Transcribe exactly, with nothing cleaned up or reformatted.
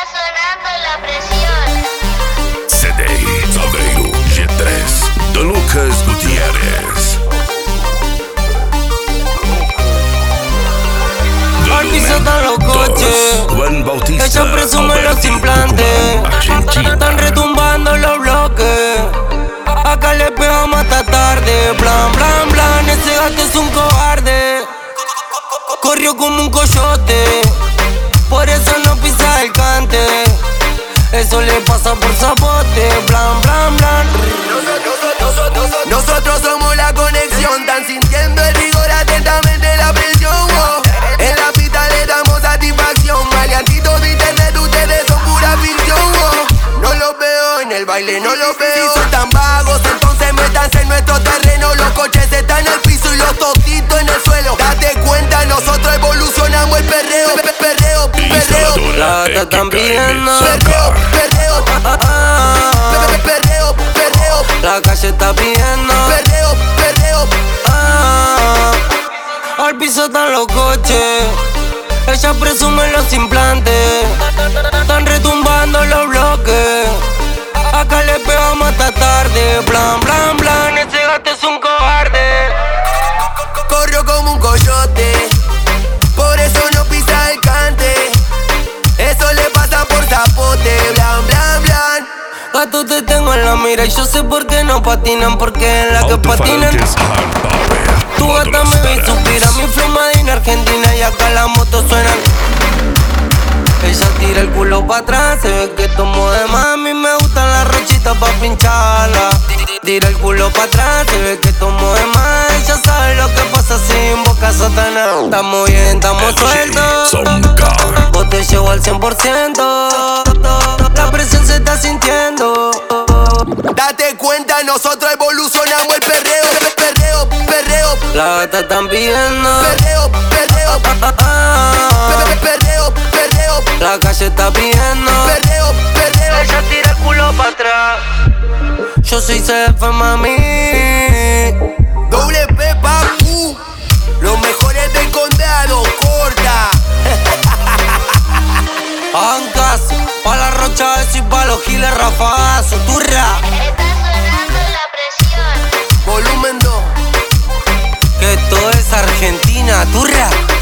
sonando la presión. C D I Aveiro G tres de Lucas Gutierrez. Al piso están los coches, Juan Bautista, ella presume los Alberti, implantes, Tucumán, Argentina. están retumbando los bloques. Acá le pegamos hasta tarde. Blan, blan, blan, ese gato es un cobarde. Corrió como un coyote, por eso no pisa el cante. Eso le pasa por zapote. Blan, blan, blan. Nosotros somos la conexión, están sintiendo el rigor atentamente la presión. Oh. En la pista le damos satisfacción, maleantitos de internet, ustedes son pura ficción. Oh. No los veo en el baile, no los veo. Si son tan vagos, entonces métanse en nuestro terreno. Los coches están en el piso y los toquitos en el suelo. Date cuenta, nosotros evolucionamos el perreo. Pe- Perreo, perreo. La gata están pidiendo. Perreo, perreo. Ah, ah. Pe- Perreo, perreo. La calle está pidiendo. Perreo, perreo. Ah, al piso están los coches, ella presume los implantes, están retumbando los bloques. Acá le pegamos hasta tarde. Blan, blan, blan, ese gato es un cobarde. Corrió como un coyote, por eso no pisa el cante. Eso le pasa por zapote. Blan, blan, blan. Gato te tengo en la mira y yo sé por qué no patinan, porque en la que patinan. Alto-falantes Hardpower. Tu gata me ve y suspira, mi fluma en Argentina y acá las motos suenan. Ella tira el culo pa' atrás, se ve que tomo de más. A mí me gustan las rochitas pa' pincharla. Tira el culo pa' atrás, se ve que tomo de más. Ella sabe lo que pasa sin boca satanás. Estamos bien, estamos sueltos, Sonka. vos te llevo al cien por ciento. La presión se está sintiendo. Date cuenta, nosotros evolucionamos el perreo. Pe- Perreo, perreo. La gata están pidiendo. Perreo, perreo. Ah, ah. Pe- Perreo, perreo. La calle está pidiendo. Perreo, perreo. Ella tira el culo pa' atrás. Yo soy C F, mami. Doble P, papu. Los mejores del condado, corta. Ancas, pa' la rocha y pa' los giles rafazo, turra. Está sonando la presión. Volumen dos. Que esto es Argentina, turra.